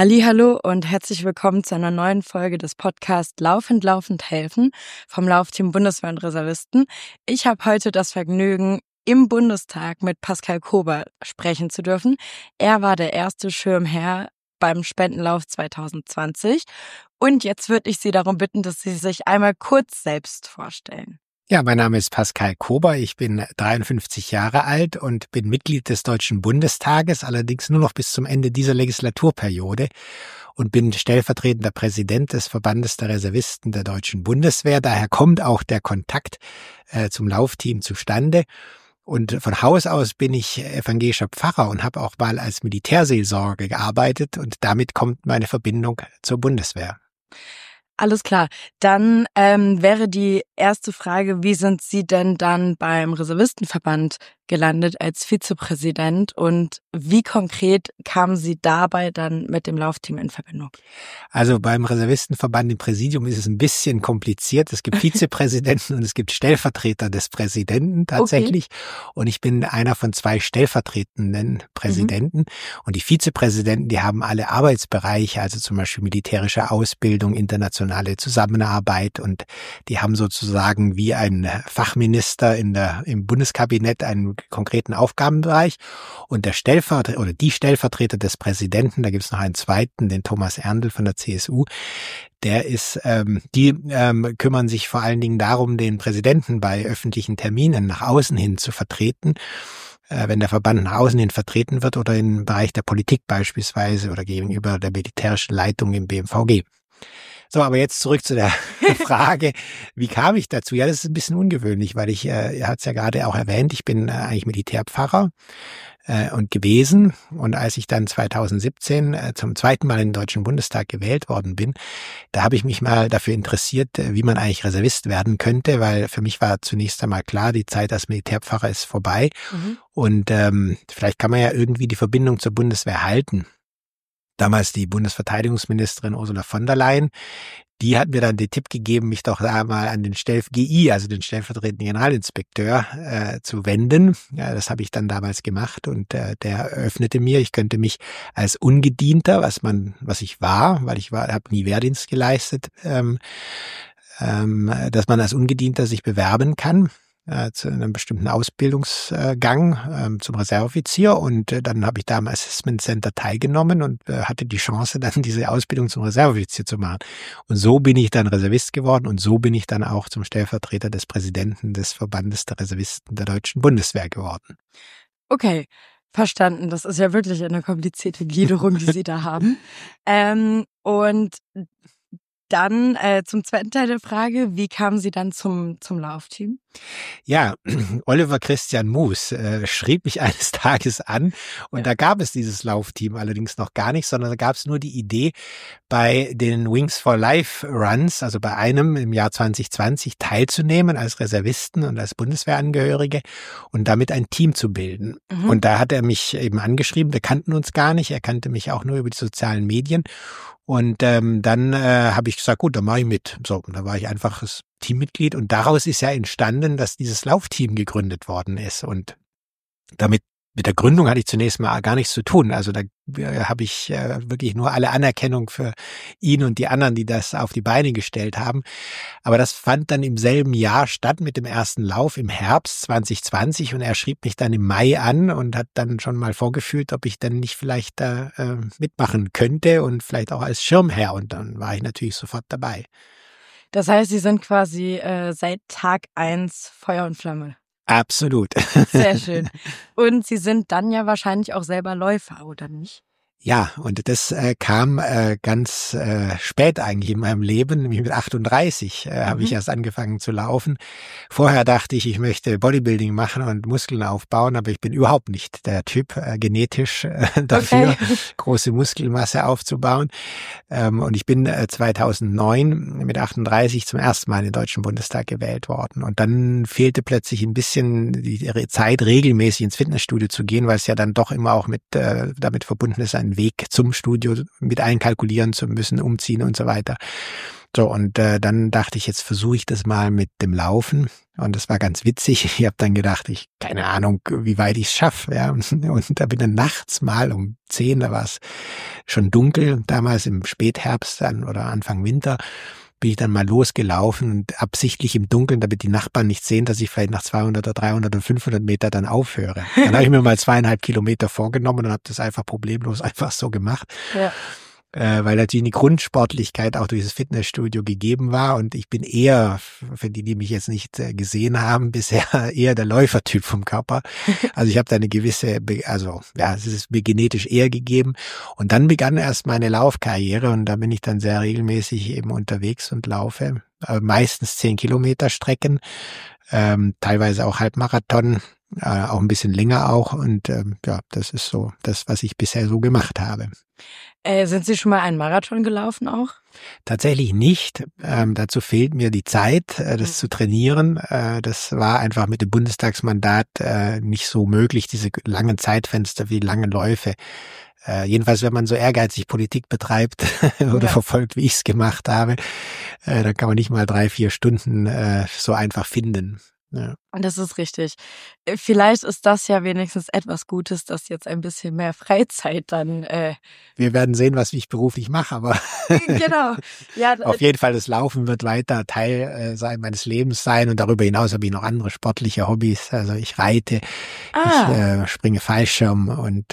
Hallihallo und herzlich willkommen zu einer neuen Folge des Podcasts Laufend, Laufend helfen vom Laufteam Bundeswehr und Reservisten. Ich habe heute das Vergnügen, im Bundestag mit Pascal Kober sprechen zu dürfen. Er war der erste Schirmherr beim Spendenlauf 2020 und jetzt würde ich Sie darum bitten, dass Sie sich einmal kurz selbst vorstellen. Ja, mein Name ist Pascal Kober, ich bin 53 Jahre alt und bin Mitglied des Deutschen Bundestages, allerdings nur noch bis zum Ende dieser Legislaturperiode und bin stellvertretender Präsident des Verbandes der Reservisten der Deutschen Bundeswehr. Daher kommt auch der Kontakt zum Laufteam zustande. Und von Haus aus bin ich evangelischer Pfarrer und habe auch mal als Militärseelsorger gearbeitet und damit kommt meine Verbindung zur Bundeswehr. Alles klar. Dann wäre die erste Frage, wie sind Sie denn dann beim Reservistenverband gelandet als Vizepräsident und wie konkret kamen Sie dabei dann mit dem Laufteam in Verbindung? Also beim Reservistenverband im Präsidium ist es ein bisschen kompliziert. Es gibt Vizepräsidenten und es gibt Stellvertreter des Präsidenten tatsächlich. Okay. Und ich bin einer von 2 stellvertretenden Präsidenten. Und die Vizepräsidenten, die haben alle Arbeitsbereiche, also zum Beispiel militärische Ausbildung, internationale Zusammenarbeit und die haben sozusagen wie ein Fachminister im Bundeskabinett einen konkreten Aufgabenbereich und der Stellvertreter oder die Stellvertreter des Präsidenten, da gibt es noch einen zweiten, den Thomas Erndl von der CSU, die kümmern sich vor allen Dingen darum, den Präsidenten bei öffentlichen Terminen nach außen hin zu vertreten, wenn der Verband nach außen hin vertreten wird oder im Bereich der Politik beispielsweise oder gegenüber der militärischen Leitung im BMVG. So, aber jetzt zurück zu der Frage, wie kam ich dazu? Ja, das ist ein bisschen ungewöhnlich, weil ihr habt es ja gerade auch erwähnt, ich bin eigentlich Militärpfarrer und gewesen. Und als ich dann 2017 zum zweiten Mal in den Deutschen Bundestag gewählt worden bin, da habe ich mich mal dafür interessiert, wie man eigentlich Reservist werden könnte, weil für mich war zunächst einmal klar, die Zeit als Militärpfarrer ist vorbei. Und vielleicht kann man ja irgendwie die Verbindung zur Bundeswehr halten. Damals die Bundesverteidigungsministerin Ursula von der Leyen, die hat mir dann den Tipp gegeben, mich doch mal an den GI, also den stellvertretenden Generalinspekteur, zu wenden. Ja, das habe ich dann damals gemacht und der eröffnete mir, ich könnte mich als Ungedienter, was ich war, weil ich habe nie Wehrdienst geleistet, dass man als Ungedienter sich bewerben kann zu einem bestimmten Ausbildungsgang zum Reserveoffizier und dann habe ich da am Assessment Center teilgenommen und hatte die Chance, dann diese Ausbildung zum Reserveoffizier zu machen. Und so bin ich dann Reservist geworden und so bin ich dann auch zum Stellvertreter des Präsidenten des Verbandes der Reservisten der Deutschen Bundeswehr geworden. Okay, verstanden. Das ist ja wirklich eine komplizierte Gliederung, die Sie da haben. Und dann zum zweiten Teil der Frage, wie kamen Sie dann zum Laufteam? Ja, Oliver Christian Muß schrieb mich eines Tages an und da gab es dieses Laufteam allerdings noch gar nicht, sondern da gab es nur die Idee, bei den Wings for Life Runs, also bei einem im Jahr 2020 teilzunehmen als Reservisten und als Bundeswehrangehörige und damit ein Team zu bilden. Und da hat er mich eben angeschrieben, wir kannten uns gar nicht, er kannte mich auch nur über die sozialen Medien. Und dann habe ich gesagt, gut, dann mache ich mit. So, und da war ich einfach das Teammitglied und daraus ist ja entstanden, dass dieses Laufteam gegründet worden ist. Und damit mit der Gründung hatte ich zunächst mal gar nichts zu tun. Also da habe ich wirklich nur alle Anerkennung für ihn und die anderen, die das auf die Beine gestellt haben. Aber das fand dann im selben Jahr statt mit dem ersten Lauf im Herbst 2020 und er schrieb mich dann im Mai an und hat dann schon mal vorgefühlt, ob ich dann nicht vielleicht da mitmachen könnte und vielleicht auch als Schirmherr. Und dann war ich natürlich sofort dabei. Das heißt, Sie sind quasi seit Tag 1 Feuer und Flamme. Absolut. Sehr schön. Und Sie sind dann ja wahrscheinlich auch selber Läufer, oder nicht? Ja, und das kam ganz spät eigentlich in meinem Leben, nämlich mit 38 habe ich erst angefangen zu laufen. Vorher dachte ich möchte Bodybuilding machen und Muskeln aufbauen, aber ich bin überhaupt nicht der Typ genetisch dafür, große Muskelmasse aufzubauen. Und ich bin 2009 mit 38 zum ersten Mal in den Deutschen Bundestag gewählt worden. Und dann fehlte plötzlich ein bisschen die Zeit, regelmäßig ins Fitnessstudio zu gehen, weil es ja dann doch immer auch damit verbunden ist, einen Weg zum Studio mit einkalkulieren zu müssen, umziehen und so weiter. So, und dann dachte ich, jetzt versuche ich das mal mit dem Laufen. Und das war ganz witzig. Ich habe dann gedacht, keine Ahnung, wie weit ich es schaffe. Ja. Und da bin dann nachts mal um 10, da war es schon dunkel, damals im Spätherbst dann oder Anfang Winter, bin ich dann mal losgelaufen und absichtlich im Dunkeln, damit die Nachbarn nicht sehen, dass ich vielleicht nach 200 oder 300 oder 500 Meter dann aufhöre. Dann habe ich mir mal 2,5 Kilometer vorgenommen und habe das einfach problemlos einfach so gemacht. Ja. Weil natürlich die Grundsportlichkeit auch durch das Fitnessstudio gegeben war und ich bin eher, für die mich jetzt nicht gesehen haben, bisher eher der Läufertyp vom Körper. Also ich habe da eine gewisse, es ist mir genetisch eher gegeben und dann begann erst meine Laufkarriere und da bin ich dann sehr regelmäßig eben unterwegs und laufe, meistens 10 Kilometer Strecken, teilweise auch Halbmarathon, auch ein bisschen länger auch und das ist so das, was ich bisher so gemacht habe. Sind Sie schon mal einen Marathon gelaufen auch? Tatsächlich nicht. Dazu fehlt mir die Zeit, das zu trainieren. Das war einfach mit dem Bundestagsmandat nicht so möglich, diese langen Zeitfenster wie lange Läufe. Jedenfalls, wenn man so ehrgeizig Politik betreibt oder verfolgt, wie ich es gemacht habe, dann kann man nicht mal 3-4 Stunden so einfach finden. Ja. Und das ist richtig. Vielleicht ist das ja wenigstens etwas Gutes, dass jetzt ein bisschen mehr Freizeit dann. Wir werden sehen, was ich beruflich mache, aber genau. Ja, auf jeden Fall das Laufen wird weiter Teil meines Lebens sein und darüber hinaus habe ich noch andere sportliche Hobbys. Also ich reite, ich springe Fallschirm und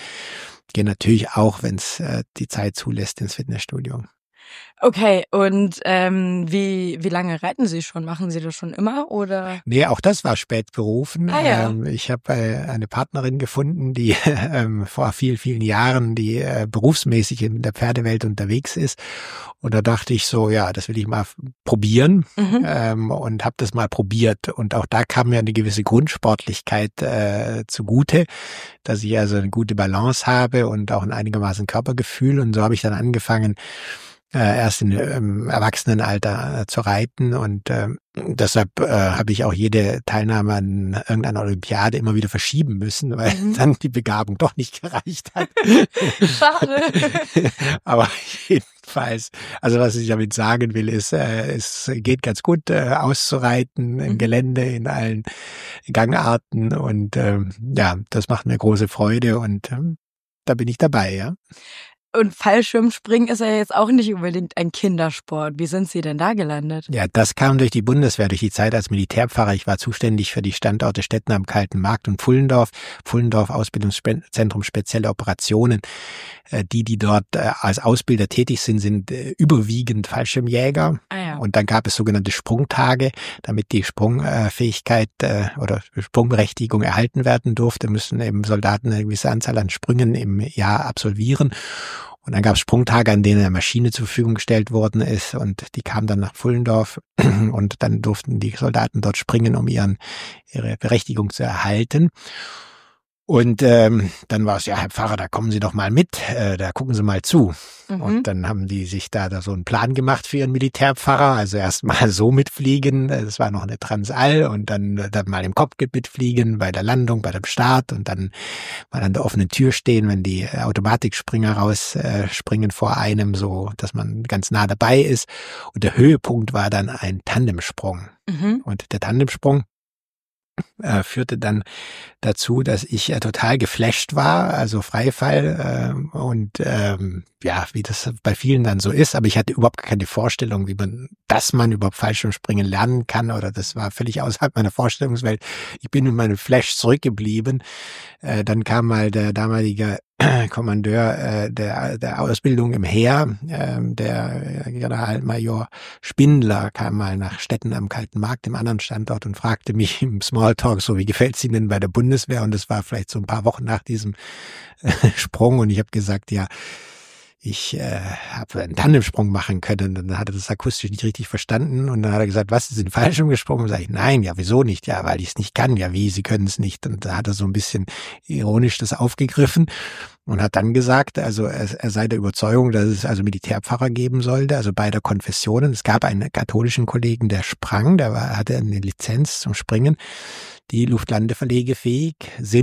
gehe natürlich auch, wenn es die Zeit zulässt, ins Fitnessstudio. Okay, und wie lange reiten Sie schon? Machen Sie das schon immer oder? Nee, auch das war spät berufen. Ja. Ich habe eine Partnerin gefunden, die vor vielen, vielen Jahren, die berufsmäßig in der Pferdewelt unterwegs ist. Und da dachte ich so, ja, das will ich mal probieren und habe das mal probiert. Und auch da kam mir eine gewisse Grundsportlichkeit zugute, dass ich also eine gute Balance habe und auch ein einigermaßen Körpergefühl. Und so habe ich dann angefangen, erst im Erwachsenenalter zu reiten und deshalb habe ich auch jede Teilnahme an irgendeiner Olympiade immer wieder verschieben müssen, weil dann die Begabung doch nicht gereicht hat. Schade. Aber jedenfalls, also was ich damit sagen will, ist, es geht ganz gut auszureiten im Gelände, in allen Gangarten und das macht mir große Freude und da bin ich dabei, ja. Und Fallschirmspringen ist ja jetzt auch nicht unbedingt ein Kindersport. Wie sind Sie denn da gelandet? Ja, das kam durch die Bundeswehr, durch die Zeit als Militärpfarrer. Ich war zuständig für die Standorte Stetten am Kalten Markt und Pfullendorf. Pfullendorf Ausbildungszentrum spezielle Operationen. Die dort als Ausbilder tätig sind überwiegend Fallschirmjäger. Ja. Und dann gab es sogenannte Sprungtage, damit die Sprungfähigkeit oder Sprungberechtigung erhalten werden durfte, müssen eben Soldaten eine gewisse Anzahl an Sprüngen im Jahr absolvieren. Und dann gab es Sprungtage, an denen eine Maschine zur Verfügung gestellt worden ist und die kamen dann nach Pfullendorf und dann durften die Soldaten dort springen, um ihre Berechtigung zu erhalten. Und dann war es, ja, Herr Pfarrer, da kommen Sie doch mal mit, da gucken Sie mal zu. Und dann haben die sich da so einen Plan gemacht für ihren Militärpfarrer, also erst mal so mitfliegen, das war noch eine Transall und dann mal im Cockpit mitfliegen, bei der Landung, bei dem Start und dann mal an der offenen Tür stehen, wenn die Automatikspringer rausspringen vor einem, so dass man ganz nah dabei ist. Und der Höhepunkt war dann ein Tandemsprung. Und der Tandemsprung führte dann dazu, dass ich total geflasht war, also Freifall und wie das bei vielen dann so ist, aber ich hatte überhaupt keine Vorstellung, dass man überhaupt Fallschirmspringen lernen kann oder das war völlig außerhalb meiner Vorstellungswelt. Ich bin mit meinem Flash zurückgeblieben. Dann kam mal der damalige Kommandeur der Ausbildung im Heer, der Generalmajor Spindler, kam mal nach Stetten am Kalten Markt, dem anderen Standort, und fragte mich im Smalltalk so, wie gefällt's Ihnen denn bei der Bundeswehr? Und das war vielleicht so ein paar Wochen nach diesem Sprung und ich habe gesagt, ja, ich habe einen Tandemsprung machen können. Und dann hat er das akustisch nicht richtig verstanden. Und dann hat er gesagt, was, Sie sind Fallschirm gesprungen? Und sage ich, nein, ja, wieso nicht? Ja, weil ich es nicht kann. Ja, wie, Sie können es nicht? Und da hat er so ein bisschen ironisch das aufgegriffen und hat dann gesagt, also er sei der Überzeugung, dass es also Militärpfarrer geben sollte, also beider Konfessionen. Es gab einen katholischen Kollegen, der sprang, hatte eine Lizenz zum Springen, die luftlandeverlegefähig sind.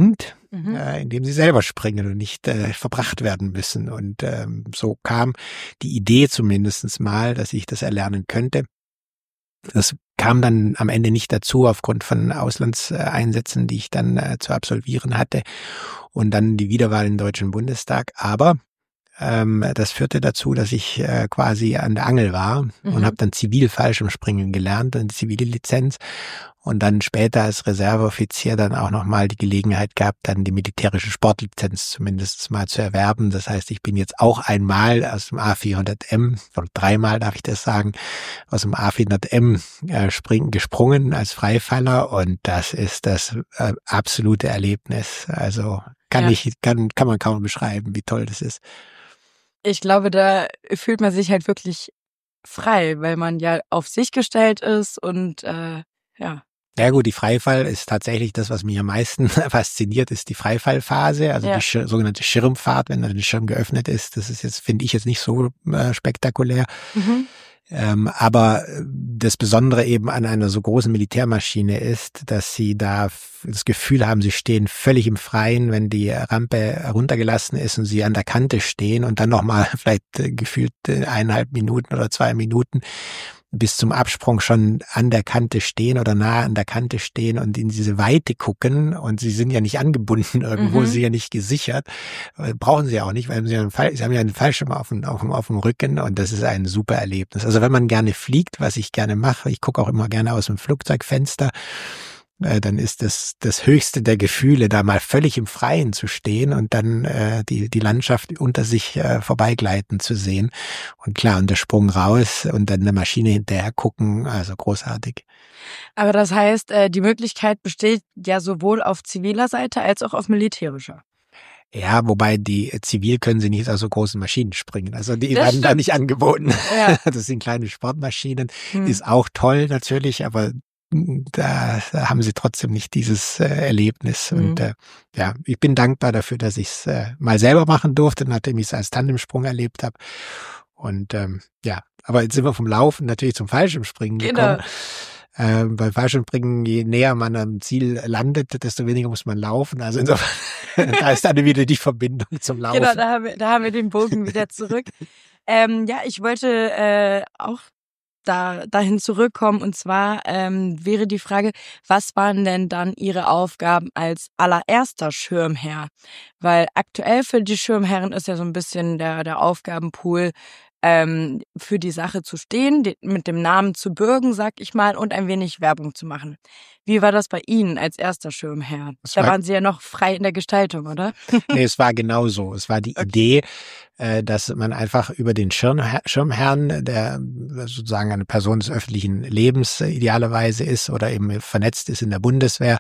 indem sie selber springen und nicht verbracht werden müssen. Und so kam die Idee zumindest mal, dass ich das erlernen könnte. Das kam dann am Ende nicht dazu aufgrund von Auslandseinsätzen, die ich dann zu absolvieren hatte und dann die Wiederwahl im Deutschen Bundestag. Aber das führte dazu, dass ich quasi an der Angel war und habe dann Zivil-Fallschirmspringen gelernt, eine zivile Lizenz und dann später als Reserveoffizier dann auch nochmal die Gelegenheit gehabt, dann die militärische Sportlizenz zumindest mal zu erwerben. Das heißt, ich bin jetzt auch einmal aus dem A400M, oder dreimal darf ich das sagen, aus dem A400M gesprungen als Freifaller und das ist das absolute Erlebnis. Also kann man kaum beschreiben, wie toll das ist. Ich glaube, da fühlt man sich halt wirklich frei, weil man ja auf sich gestellt ist und ja. Ja gut, die Freifall ist tatsächlich das, was mich am meisten fasziniert, ist die Freifallphase, also die sogenannte Schirmfahrt, wenn dann der Schirm geöffnet ist. Das ist jetzt, finde ich, jetzt nicht so spektakulär. Aber das Besondere eben an einer so großen Militärmaschine ist, dass sie da das Gefühl haben, sie stehen völlig im Freien, wenn die Rampe heruntergelassen ist und sie an der Kante stehen und dann nochmal vielleicht gefühlt 1,5 Minuten oder 2 Minuten bis zum Absprung schon an der Kante stehen oder nahe an der Kante stehen und in diese Weite gucken und sie sind ja nicht angebunden irgendwo, sie sind ja nicht gesichert, brauchen sie auch nicht, weil sie haben ja einen Fallschirm auf dem Rücken und das ist ein super Erlebnis. Also wenn man gerne fliegt, was ich gerne mache, ich gucke auch immer gerne aus dem Flugzeugfenster, dann ist das höchste der Gefühle, da mal völlig im Freien zu stehen und dann die Landschaft unter sich vorbeigleiten zu sehen. Und klar, und der Sprung raus und dann eine Maschine hinterher gucken, also großartig. Aber das heißt, die Möglichkeit besteht ja sowohl auf ziviler Seite als auch auf militärischer. Ja, wobei die zivil können sie nicht aus so großen Maschinen springen. Also die werden da nicht angeboten. Ja. Das sind kleine Sportmaschinen. Ist auch toll natürlich, aber da haben sie trotzdem nicht dieses Erlebnis. Und ja, ich bin dankbar dafür, dass ich es mal selber machen durfte, nachdem ich es als Tandemsprung erlebt habe. Und ja, aber jetzt sind wir vom Laufen natürlich zum Fallschirmspringen gekommen. Beim Fallschirmspringen, je näher man am Ziel landet, desto weniger muss man laufen. Also insofern, da ist dann wieder die Verbindung zum Laufen. Genau, da haben wir den Bogen wieder zurück. Ja, ich wollte auch dahin zurückkommen und zwar wäre die Frage, was waren denn dann Ihre Aufgaben als allererster Schirmherr? Weil aktuell für die Schirmherren ist ja so ein bisschen der Aufgabenpool, für die Sache zu stehen, mit dem Namen zu bürgen, sag ich mal, und ein wenig Werbung zu machen. Wie war das bei Ihnen als erster Schirmherr? Da waren Sie ja noch frei in der Gestaltung, oder? Nee, es war genau so. Es war die Idee, dass man einfach über den Schirmherrn, der sozusagen eine Person des öffentlichen Lebens idealerweise ist oder eben vernetzt ist in der Bundeswehr,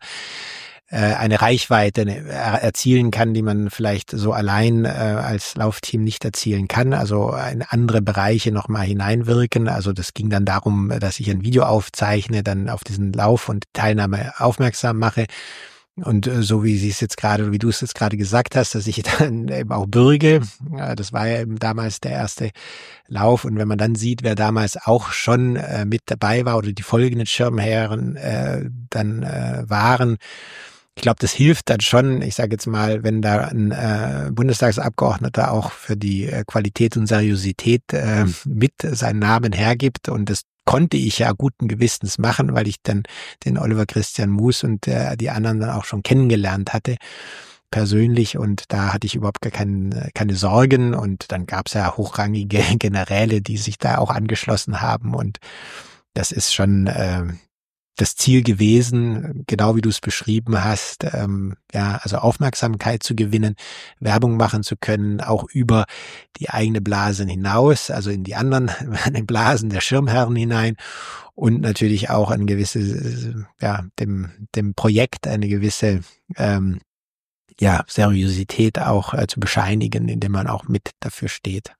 eine Reichweite erzielen kann, die man vielleicht so allein als Laufteam nicht erzielen kann, also in andere Bereiche nochmal hineinwirken. Also das ging dann darum, dass ich ein Video aufzeichne, dann auf diesen Lauf und Teilnahme aufmerksam mache. Und so wie du es jetzt gerade gesagt hast, dass ich dann eben auch bürge, das war ja eben damals der erste Lauf. Und wenn man dann sieht, wer damals auch schon mit dabei war oder die folgenden Schirmherren dann waren, ich glaube, das hilft dann schon, ich sage jetzt mal, wenn da ein Bundestagsabgeordneter auch für die Qualität und Seriosität mit seinen Namen hergibt. Und das konnte ich ja guten Gewissens machen, weil ich dann den Oliver Christian Muß und die anderen dann auch schon kennengelernt hatte, persönlich. Und da hatte ich überhaupt gar keine Sorgen. Und dann gab es ja hochrangige Generäle, die sich da auch angeschlossen haben. Und das ist schon das Ziel gewesen, genau wie du es beschrieben hast, also Aufmerksamkeit zu gewinnen, Werbung machen zu können, auch über die eigene Blase hinaus, also in die anderen Blasen der Schirmherren hinein und natürlich auch ein gewisses, dem Projekt eine gewisse Seriosität auch zu bescheinigen, indem man auch mit dafür steht.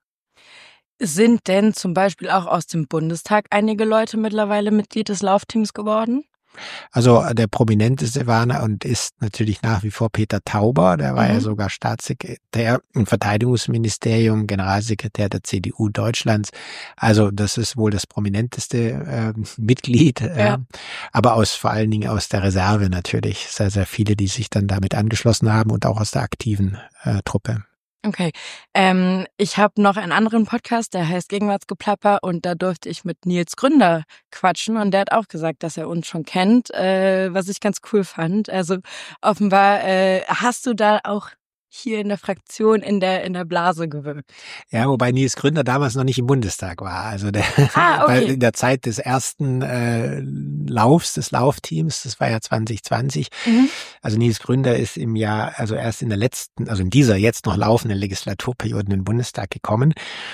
Sind denn zum Beispiel auch aus dem Bundestag einige Leute mittlerweile Mitglied des Laufteams geworden? Also der prominenteste war und ist natürlich nach wie vor Peter Tauber, der war ja sogar Staatssekretär im Verteidigungsministerium, Generalsekretär der CDU Deutschlands. Also das ist wohl das prominenteste Mitglied, aber vor allen Dingen aus der Reserve natürlich. Sehr, sehr viele, die sich dann damit angeschlossen haben und auch aus der aktiven Truppe. Okay, ich habe noch einen anderen Podcast, der heißt Gegenwartsgeplapper und da durfte ich mit Nils Gründer quatschen und der hat auch gesagt, dass er uns schon kennt, was ich ganz cool fand. Also offenbar hast du da auch hier in der Fraktion in der Blase gewirkt. Ja, wobei Nils Gründer damals noch nicht im Bundestag war. Also okay. in der Zeit des ersten des Laufteams, das war ja 2020. Also Nils Gründer ist erst in dieser jetzt noch laufenden Legislaturperiode in den Bundestag gekommen.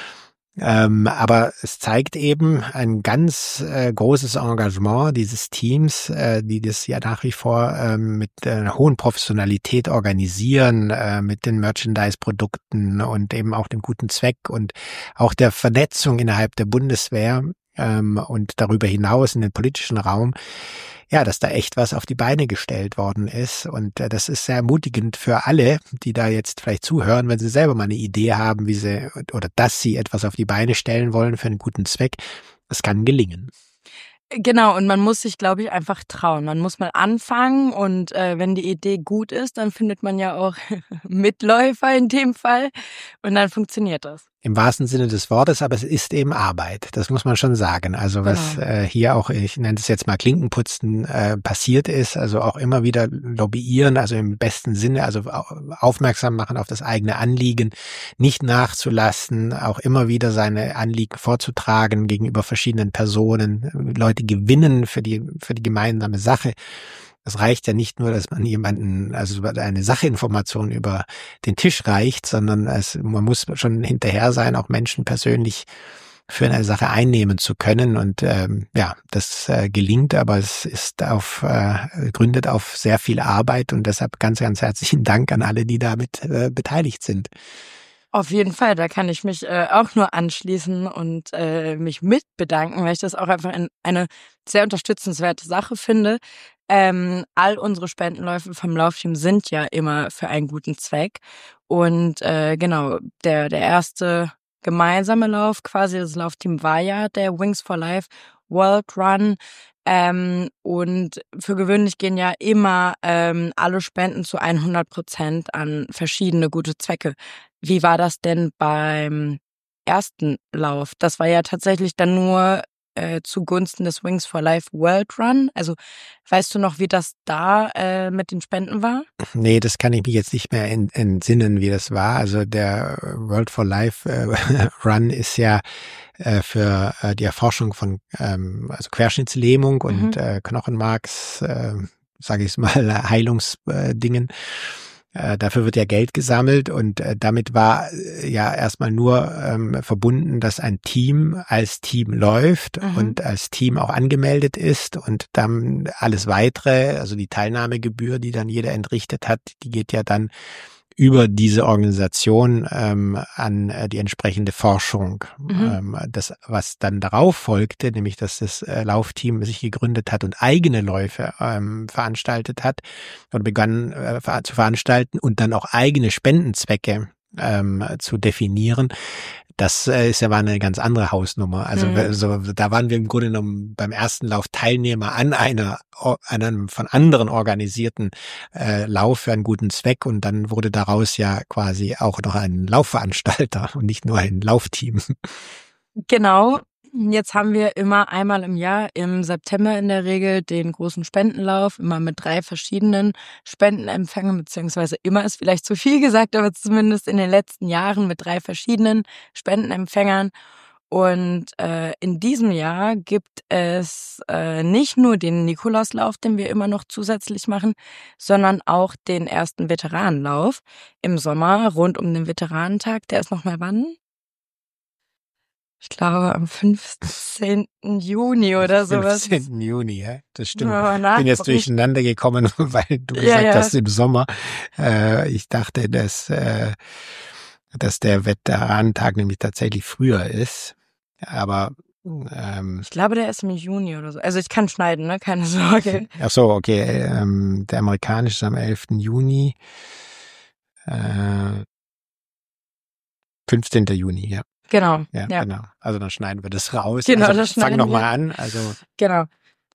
Aber es zeigt eben ein ganz großes Engagement dieses Teams, die das ja nach wie vor mit einer hohen Professionalität organisieren, mit den Merchandise-Produkten und eben auch dem guten Zweck und auch der Vernetzung innerhalb der Bundeswehr und darüber hinaus in den politischen Raum. Ja, dass da echt was auf die Beine gestellt worden ist. Und das ist sehr ermutigend für alle, die da jetzt vielleicht zuhören, wenn sie selber mal eine Idee haben, dass sie etwas auf die Beine stellen wollen für einen guten Zweck. Das kann gelingen. Genau, und man muss sich, glaube ich, einfach trauen. Man muss mal anfangen und wenn die Idee gut ist, dann findet man ja auch Mitläufer in dem Fall und dann funktioniert das. Im wahrsten Sinne des Wortes, aber es ist eben Arbeit. Das muss man schon sagen. Also was hier auch, ich nenne es jetzt mal Klinkenputzen, passiert ist, also auch immer wieder lobbyieren, also im besten Sinne, also aufmerksam machen auf das eigene Anliegen, nicht nachzulassen, auch immer wieder seine Anliegen vorzutragen gegenüber verschiedenen Personen, Leute gewinnen für die gemeinsame Sache. Es reicht ja nicht nur, dass man eine Sachinformation über den Tisch reicht, sondern man muss schon hinterher sein, auch Menschen persönlich für eine Sache einnehmen zu können. Und das gelingt, aber es ist gründet auf sehr viel Arbeit und deshalb ganz, ganz herzlichen Dank an alle, die damit beteiligt sind. Auf jeden Fall, da kann ich mich auch nur anschließen und mich mitbedanken, weil ich das auch einfach eine sehr unterstützenswerte Sache finde. All unsere Spendenläufe vom Laufteam sind ja immer für einen guten Zweck. Und genau, der erste gemeinsame Lauf, quasi das Laufteam war ja der Wings for Life World Run. Und für gewöhnlich gehen ja immer alle Spenden zu 100% an verschiedene gute Zwecke. Wie war das denn beim ersten Lauf? Das war ja tatsächlich dann nur zugunsten des Wings for Life World Run. Also weißt du noch, wie das da mit den Spenden war? Nee, das kann ich mich jetzt nicht mehr entsinnen, wie das war. Also der World for Life Run ist ja für die Erforschung von Querschnittslähmung und Knochenmarks, sage ich mal, Heilungsdingen. Dafür wird ja Geld gesammelt und damit war ja erstmal nur verbunden, dass ein Team als Team läuft und als Team auch angemeldet ist und dann alles weitere, also die Teilnahmegebühr, die dann jeder entrichtet hat, die geht ja dann über diese Organisation an die entsprechende Forschung. Das, was dann darauf folgte, nämlich dass das Laufteam sich gegründet hat und eigene Läufe veranstaltet hat oder begann zu veranstalten und dann auch eigene Spendenzwecke zu definieren. Das war eine ganz andere Hausnummer. Also da waren wir im Grunde genommen beim ersten Lauf Teilnehmer an einem von anderen organisierten Lauf für einen guten Zweck und dann wurde daraus ja quasi auch noch ein Laufveranstalter und nicht nur ein Laufteam. Genau. Jetzt haben wir immer einmal im Jahr, im September in der Regel, den großen Spendenlauf, immer mit 3 verschiedenen Spendenempfängern, beziehungsweise immer ist vielleicht zu viel gesagt, aber zumindest in den letzten Jahren mit 3 verschiedenen Spendenempfängern. Und in diesem Jahr gibt es nicht nur den Nikolauslauf, den wir immer noch zusätzlich machen, sondern auch den ersten Veteranenlauf im Sommer rund um den Veteranentag. Der ist noch mal wann? Ich glaube, am 15. Juni oder sowas. 15. Juni, ja, das stimmt. Ich bin jetzt durcheinander gekommen, weil du gesagt hast, im Sommer. Ich dachte, dass der Veteranentag nämlich tatsächlich früher ist. Aber Ich glaube, der ist im Juni oder so. Also ich kann schneiden, ne? Keine Sorge. Ach so, okay. Der amerikanische ist am 11. Juni. 15. Juni, ja. Genau. Ja, Ja. genau. Also dann schneiden wir das raus. Genau, also das fang schneiden noch wir. mal an. Genau.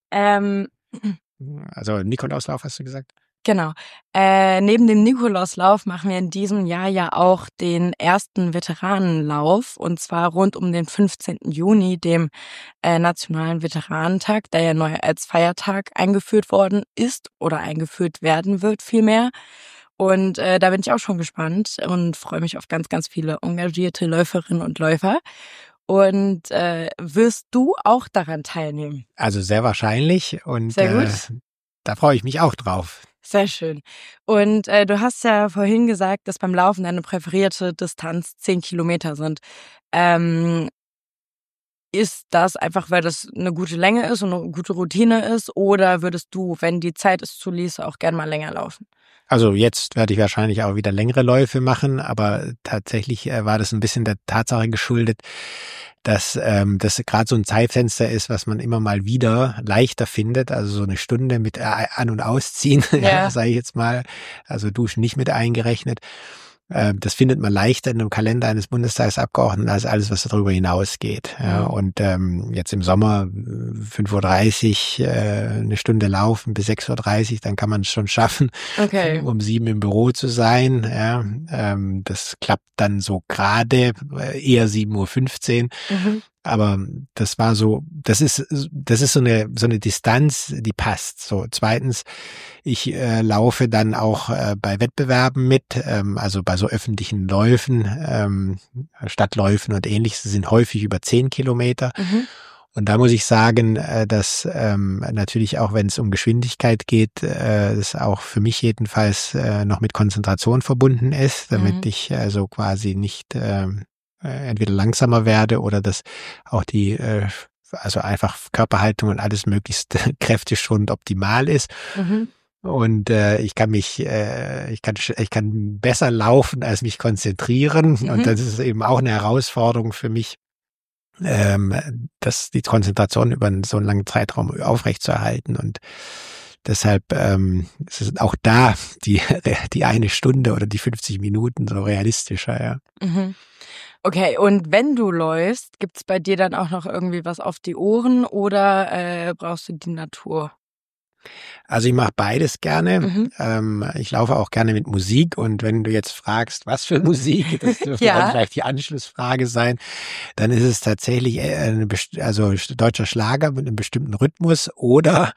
Also Nikolauslauf hast du gesagt? Genau. Neben dem Nikolauslauf machen wir in diesem Jahr ja auch den ersten Veteranenlauf, und zwar rund um den 15. Juni, dem Nationalen Veteranentag, der ja neu als Feiertag eingeführt worden ist oder eingeführt werden wird vielmehr. Und da bin ich auch schon gespannt und freue mich auf ganz, ganz viele engagierte Läuferinnen und Läufer. Und wirst du auch daran teilnehmen? Also sehr wahrscheinlich und Sehr gut. da freue ich mich auch drauf. Sehr schön. Und du hast ja vorhin gesagt, dass beim Laufen deine präferierte Distanz 10 Kilometer sind. Ist das einfach, weil das eine gute Länge ist und eine gute Routine ist, oder würdest du, wenn die Zeit es zuließe, auch gerne mal länger laufen? Also jetzt werde ich wahrscheinlich auch wieder längere Läufe machen, aber tatsächlich war das ein bisschen der Tatsache geschuldet, dass das gerade so ein Zeitfenster ist, was man immer mal wieder leichter findet. Also so eine Stunde mit An- und Ausziehen, Ja. sage ich jetzt mal, also Duschen nicht mit eingerechnet. Das findet man leichter in einem Kalender eines Bundestagsabgeordneten als alles, was darüber hinausgeht. Ja, und jetzt im Sommer 5:30 Uhr eine Stunde laufen bis 6:30 Uhr, dann kann man es schon schaffen, um 7 im Büro zu sein. Ja, das klappt dann so gerade, eher 7:15 Uhr. Aber das war so, das ist so eine Distanz, die passt. So, zweitens, ich laufe dann auch bei Wettbewerben mit, also bei so öffentlichen Läufen, Stadtläufen und ähnliches, sind häufig über 10 Kilometer. Und da muss ich sagen, dass natürlich auch, wenn es um Geschwindigkeit geht, das auch für mich jedenfalls noch mit Konzentration verbunden ist, damit ich also quasi nicht entweder langsamer werde oder dass auch die also einfach Körperhaltung und alles möglichst kräfteschonend optimal ist. Und ich kann besser laufen als mich konzentrieren. Und das ist eben auch eine Herausforderung für mich, dass die Konzentration über so einen langen Zeitraum aufrechtzuerhalten. Und deshalb ist es auch da die eine Stunde oder die 50 Minuten so realistischer, ja. Okay, und wenn du läufst, gibt's bei dir dann auch noch irgendwie was auf die Ohren, oder brauchst du die Natur? Also ich mache beides gerne. Ich laufe auch gerne mit Musik, und wenn du jetzt fragst, was für Musik, das dürfte dann vielleicht die Anschlussfrage sein, dann ist es tatsächlich also deutscher Schlager mit einem bestimmten Rhythmus oder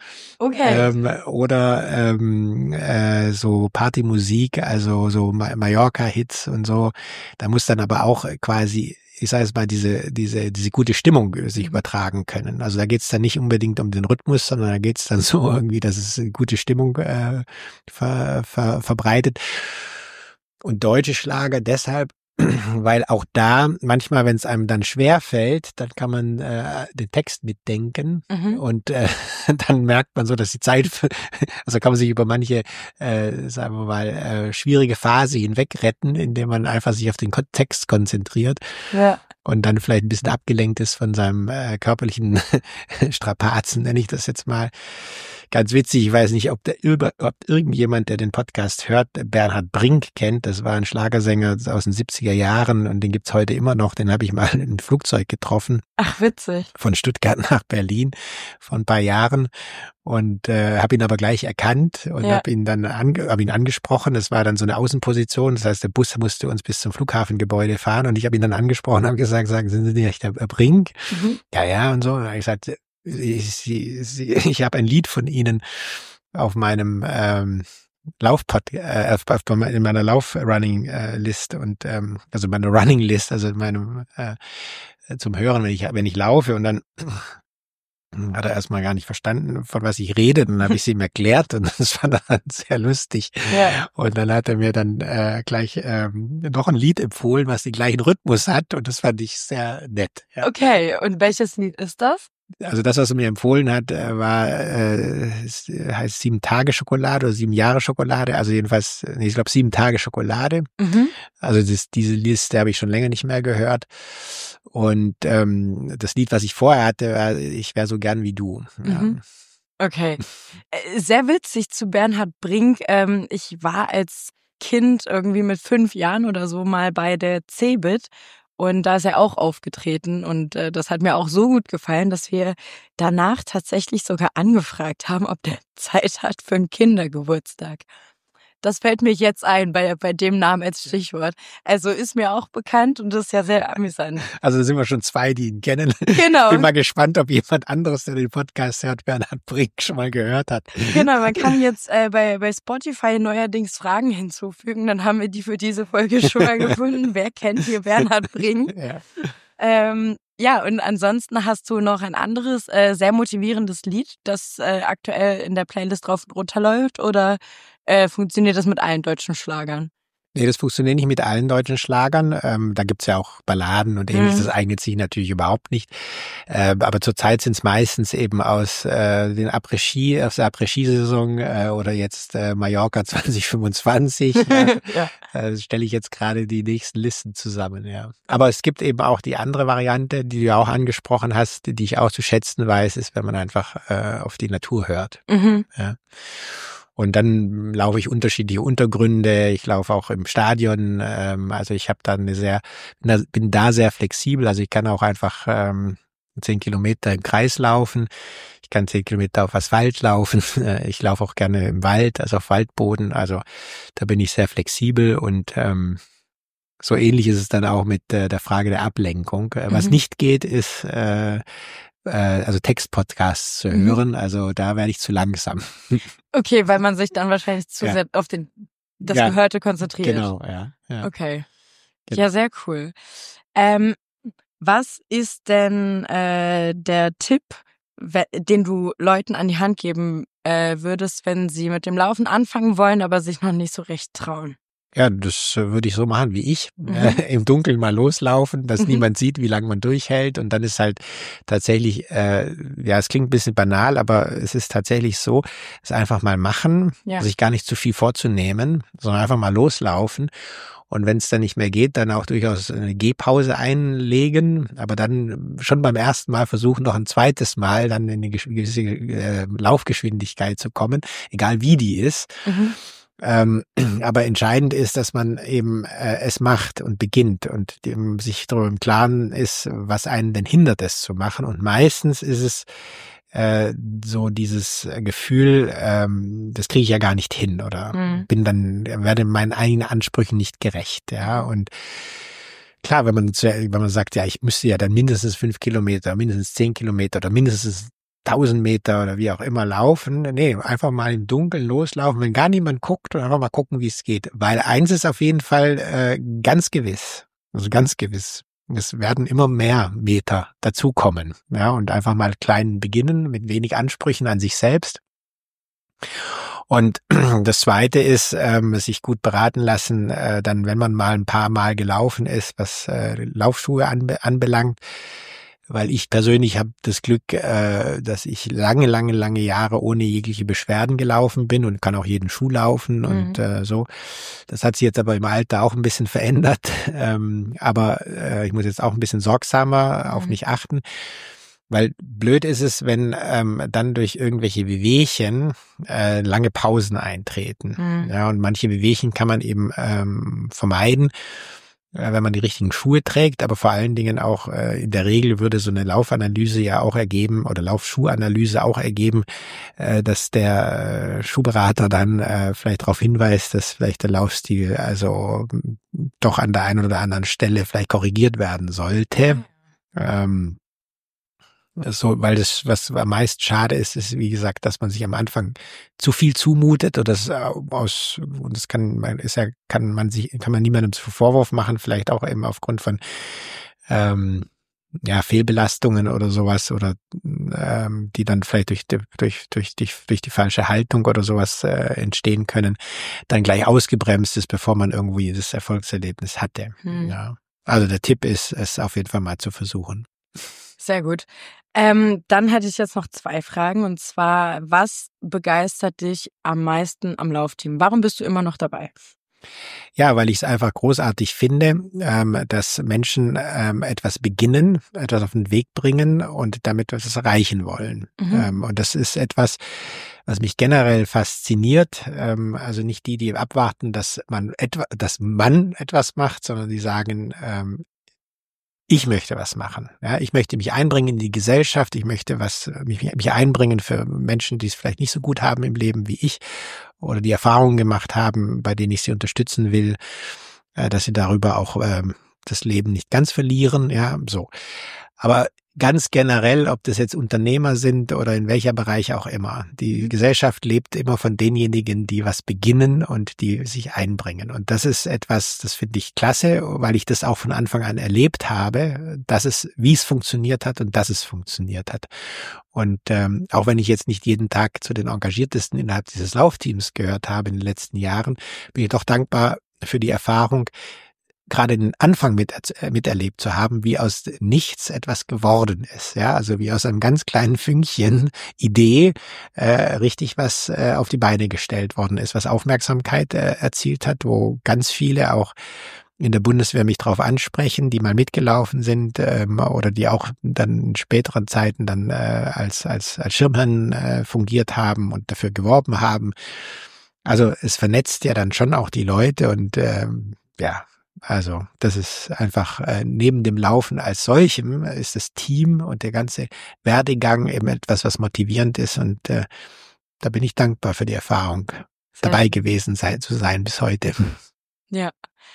so Partymusik, also so Mallorca-Hits und so. Da muss dann aber auch quasi, ich sage es mal, diese gute Stimmung sich übertragen können. Also da geht's dann nicht unbedingt um den Rhythmus, sondern da geht's dann so irgendwie, dass es eine gute Stimmung verbreitet. Und deutsche Schlager deshalb, weil auch da manchmal, wenn es einem dann schwer fällt, dann kann man den Text mitdenken und dann merkt man so, dass die Zeit, also kann man sich über manche, sagen wir mal, schwierige Phase hinweg retten, indem man einfach sich auf den Text konzentriert. Ja. Und dann vielleicht ein bisschen abgelenkt ist von seinem körperlichen Strapazen, nenne ich das jetzt mal. Ganz witzig, ich weiß nicht, ob irgendjemand, der den Podcast hört, Bernhard Brink kennt. Das war ein Schlagersänger aus den 70er Jahren und den gibt's heute immer noch. Den habe ich mal in einem Flugzeug getroffen. Ach, witzig. Von Stuttgart nach Berlin vor ein paar Jahren und habe ihn aber gleich erkannt und habe ihn dann angesprochen. Das war dann so eine Außenposition. Das heißt, der Bus musste uns bis zum Flughafengebäude fahren und ich habe ihn dann angesprochen und habe gesagt, sind Sie nicht der Brink? Ja, und so. Und ich sagte, ich habe ein Lied von Ihnen auf meinem in meiner Lauf-Running-List und also meine Running-List, also in meinem zum Hören, wenn ich laufe, und dann hat er erstmal gar nicht verstanden, von was ich rede. Dann habe ich es ihm erklärt und das war dann sehr lustig. Ja. Und dann hat er mir dann gleich noch ein Lied empfohlen, was den gleichen Rhythmus hat und das fand ich sehr nett. Ja. Okay, und welches Lied ist das? Also das, was er mir empfohlen hat, heißt 7 Tage Schokolade oder 7 Jahre Schokolade. Also jedenfalls, ich glaube 7 Tage Schokolade. Mhm. Also diese Liste habe ich schon länger nicht mehr gehört. Und das Lied, was ich vorher hatte, war Ich wär so gern wie du. Ja. Mhm. Okay. Sehr witzig zu Bernhard Brink. Ich war als Kind irgendwie mit 5 Jahren oder so mal bei der CeBIT und da ist er auch aufgetreten und das hat mir auch so gut gefallen, dass wir danach tatsächlich sogar angefragt haben, ob der Zeit hat für einen Kindergeburtstag. Das fällt mir jetzt ein bei dem Namen als Stichwort. Also ist mir auch bekannt und das ist ja sehr amüsant. Also da sind wir schon 2, die ihn kennen. Genau. Bin mal gespannt, ob jemand anderes, der den Podcast hört, Bernhard Brink schon mal gehört hat. Genau, man kann jetzt bei Spotify neuerdings Fragen hinzufügen. Dann haben wir die für diese Folge schon mal gefunden. Wer kennt hier Bernhard Brink? Ja. Ja, und ansonsten hast du noch ein anderes, sehr motivierendes Lied, das aktuell in der Playlist drauf und runter läuft, oder funktioniert das mit allen deutschen Schlagern? Nee, das funktioniert nicht mit allen deutschen Schlagern. Da gibt's ja auch Balladen und ähnliches. Das eignet sich natürlich überhaupt nicht. Aber zurzeit sind es meistens eben aus der Après-Ski-Saison oder jetzt Mallorca 2025. Ja. Stelle ich jetzt gerade die nächsten Listen zusammen. Ja. Aber es gibt eben auch die andere Variante, die du auch angesprochen hast, die ich auch zu schätzen weiß, ist, wenn man einfach auf die Natur hört. Mhm. Ja. Und dann laufe ich unterschiedliche Untergründe. Ich laufe auch im Stadion. Also ich habe dann bin da sehr flexibel. Also ich kann auch einfach 10 Kilometer im Kreis laufen. Ich kann 10 Kilometer auf Asphalt laufen. Ich laufe auch gerne im Wald, also auf Waldboden. Also da bin ich sehr flexibel und so ähnlich ist es dann auch mit der Frage der Ablenkung. Was nicht geht, ist also Textpodcasts zu hören, also da werde ich zu langsam. Okay, weil man sich dann wahrscheinlich zu sehr auf das Gehörte konzentriert. Genau, ja. Okay. Genau. Ja, sehr cool. Was ist denn der Tipp, den du Leuten an die Hand geben würdest, wenn sie mit dem Laufen anfangen wollen, aber sich noch nicht so recht trauen? Ja, das würde ich so machen wie ich. Im Dunkeln mal loslaufen, dass niemand sieht, wie lange man durchhält. Und dann ist halt tatsächlich, es klingt ein bisschen banal, aber es ist tatsächlich so, es einfach mal machen, sich gar nicht zu viel vorzunehmen, sondern einfach mal loslaufen. Und wenn es dann nicht mehr geht, dann auch durchaus eine Gehpause einlegen, aber dann schon beim ersten Mal versuchen, noch ein zweites Mal dann in eine gewisse Laufgeschwindigkeit zu kommen, egal wie die ist. Aber entscheidend ist, dass man eben es macht und beginnt und sich darüber im Klaren ist, was einen denn hindert, es zu machen. Und meistens ist es so dieses Gefühl, das kriege ich ja gar nicht hin oder werde meinen eigenen Ansprüchen nicht gerecht, ja. Und klar, wenn man sagt, ja, ich müsste ja dann mindestens 5 Kilometer, mindestens 10 Kilometer oder mindestens 1000 Meter oder wie auch immer laufen. Nee, einfach mal im Dunkeln loslaufen, wenn gar niemand guckt und einfach mal gucken, wie es geht. Weil eins ist auf jeden Fall ganz gewiss, also ganz gewiss. Es werden immer mehr Meter dazukommen. Ja, und einfach mal klein beginnen mit wenig Ansprüchen an sich selbst. Und das Zweite ist, sich gut beraten lassen, dann, wenn man mal ein paar Mal gelaufen ist, was Laufschuhe anbelangt. Weil ich persönlich habe das Glück, dass ich lange Jahre ohne jegliche Beschwerden gelaufen bin und kann auch jeden Schuh laufen und so. Das hat sich jetzt aber im Alter auch ein bisschen verändert. Aber ich muss jetzt auch ein bisschen sorgsamer auf mich achten. Weil blöd ist es, wenn dann durch irgendwelche Wehwehchen lange Pausen eintreten. Ja, und manche Wehwehchen kann man eben vermeiden, wenn man die richtigen Schuhe trägt, aber vor allen Dingen auch in der Regel würde so eine Laufanalyse ja auch ergeben oder Laufschuhanalyse auch ergeben, dass der Schuhberater dann vielleicht darauf hinweist, dass vielleicht der Laufstil also doch an der einen oder anderen Stelle vielleicht korrigiert werden sollte. So, weil das, was am meisten schade ist, ist, wie gesagt, dass man sich am Anfang zu viel zumutet oder das kann man niemandem zu Vorwurf machen, vielleicht auch eben aufgrund von Fehlbelastungen oder sowas oder die dann vielleicht durch die falsche Haltung oder sowas entstehen können, dann gleich ausgebremst ist, bevor man irgendwie das Erfolgserlebnis hatte. Ja. Also der Tipp ist, es auf jeden Fall mal zu versuchen. Sehr gut. Dann hätte ich jetzt noch 2 Fragen, und zwar, was begeistert dich am meisten am Laufteam? Warum bist du immer noch dabei? Ja, weil ich es einfach großartig finde, dass Menschen etwas beginnen, etwas auf den Weg bringen und damit etwas erreichen wollen. Und das ist etwas, was mich generell fasziniert. Also nicht die abwarten, dass man etwas macht, sondern die sagen, ich möchte was machen. Ja, ich möchte mich einbringen in die Gesellschaft. Ich möchte mich einbringen für Menschen, die es vielleicht nicht so gut haben im Leben wie ich oder die Erfahrungen gemacht haben, bei denen ich sie unterstützen will, dass sie darüber auch das Leben nicht ganz verlieren. Ja, so. Aber ganz generell, ob das jetzt Unternehmer sind oder in welcher Bereich auch immer. Die Gesellschaft lebt immer von denjenigen, die was beginnen und die sich einbringen. Und das ist etwas, das finde ich klasse, weil ich das auch von Anfang an erlebt habe, wie es funktioniert hat und dass es funktioniert hat. Und auch wenn ich jetzt nicht jeden Tag zu den Engagiertesten innerhalb dieses Laufteams gehört habe in den letzten Jahren, bin ich doch dankbar für die Erfahrung, gerade den Anfang miterlebt zu haben, wie aus nichts etwas geworden ist. Ja, also wie aus einem ganz kleinen Fünkchen Idee richtig was auf die Beine gestellt worden ist, was Aufmerksamkeit erzielt hat, wo ganz viele auch in der Bundeswehr mich drauf ansprechen, die mal mitgelaufen sind oder die auch dann in späteren Zeiten dann als Schirmherren fungiert haben und dafür geworben haben. Also es vernetzt ja dann schon auch die Leute und ja, also das ist einfach neben dem Laufen als solchem ist das Team und der ganze Werdegang eben etwas, was motivierend ist und da bin ich dankbar für die Erfahrung, dabei gewesen zu sein bis heute. Ja.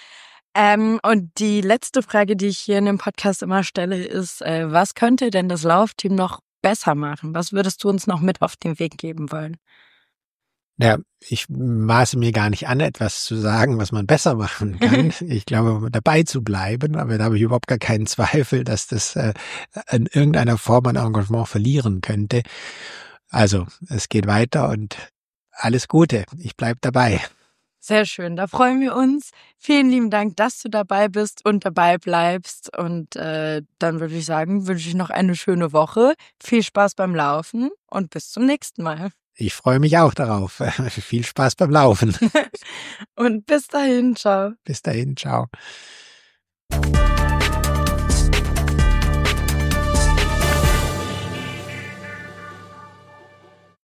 Und die letzte Frage, die ich hier in dem Podcast immer stelle, ist, was könnte denn das Laufteam noch besser machen? Was würdest du uns noch mit auf den Weg geben wollen? Ja, ich maße mir gar nicht an, etwas zu sagen, was man besser machen kann. Ich glaube, dabei zu bleiben, aber da habe ich überhaupt gar keinen Zweifel, dass das in irgendeiner Form an Engagement verlieren könnte. Also, es geht weiter und alles Gute. Ich bleib dabei. Sehr schön, da freuen wir uns. Vielen lieben Dank, dass du dabei bist und dabei bleibst. Und dann würde ich sagen, wünsche ich noch eine schöne Woche. Viel Spaß beim Laufen und bis zum nächsten Mal. Ich freue mich auch darauf. Viel Spaß beim Laufen. Und bis dahin, ciao. Bis dahin, ciao.